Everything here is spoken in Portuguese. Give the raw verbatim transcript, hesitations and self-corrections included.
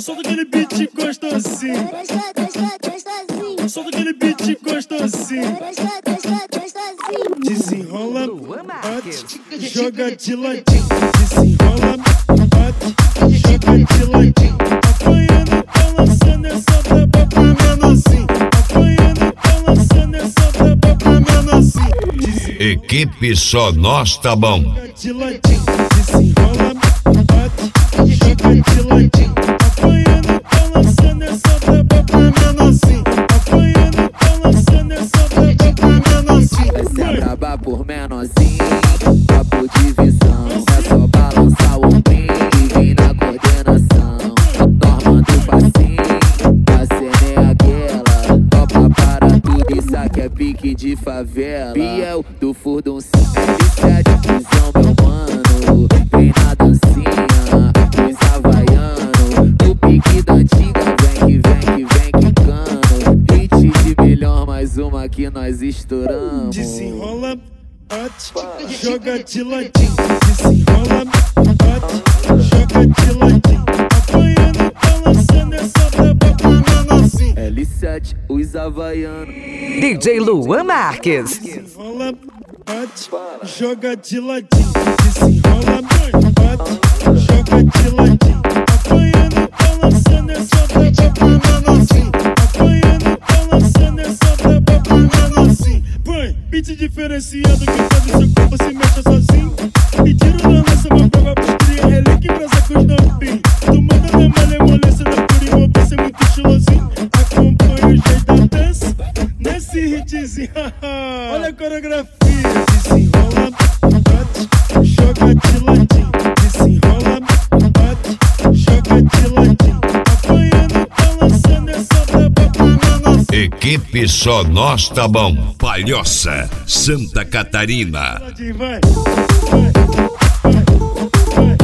Solta aquele beat gostosinho. Solta aquele beat gostosinho. Desenrola, bate, joga de ladinho. Desenrola, bate, joga de ladinho. Apanhando, tá lançando essa braba pra menorzinho. Apanhando, tá lançando essa braba pra menorzinho. Equipe Só Nós Tá Bom. De ladinho, desenrola, bate, joga de ladinho. Apanhando, tá lançando essa braba pra menorzinho. Apanhando, tá lançando essa braba pra menorzinho. Essa é braba por menorzinho, papo de visão. É só balançar o ombrinho e vir na coordenação. Norma do passinho, a cena é aquela. Topa para tudo, isso aqui é pique de favela. Biel do furduncinho, L sete, visão meu mano. Vem na dancinha, dos havaiano. No pique da antiga, vem que vem que vem quicando. Hit de milhão, mais uma que nós estouramos. Desenrola, bate, joga de ladinho. Desenrola, bate, joga de ladinho. Apanhando, tá lançando essa braba pra menorzinho. L sete, os havaianos. D J Luan Marques. Desenrola, bate, joga de ladinho. Desenrola, bate, joga de ladinho. Apanhando, tá lançando essa braba pra menorzinho. Apanhando, tá lançando essa braba pra menorzinho. Põe, beat diferenciado que faz o seu corpo se mexa sozinho. E tiro na lança uma prova pros cria, relíquia e brasa com os dampinhos. Tu manda na malemolência da pura envolvência, muito estilosinho. Acompanha o jeito da dança nesse hitzinho. Olha a coreografia. Desenrola, bate, joga de ladinho. Desenrola, bate, joga de ladinho. Apanhando, tá lançando essa braba pra menorzinho. Equipe Só Nós Tá Bom. Palhoça, Santa Catarina. Vai, vai, vai, vai.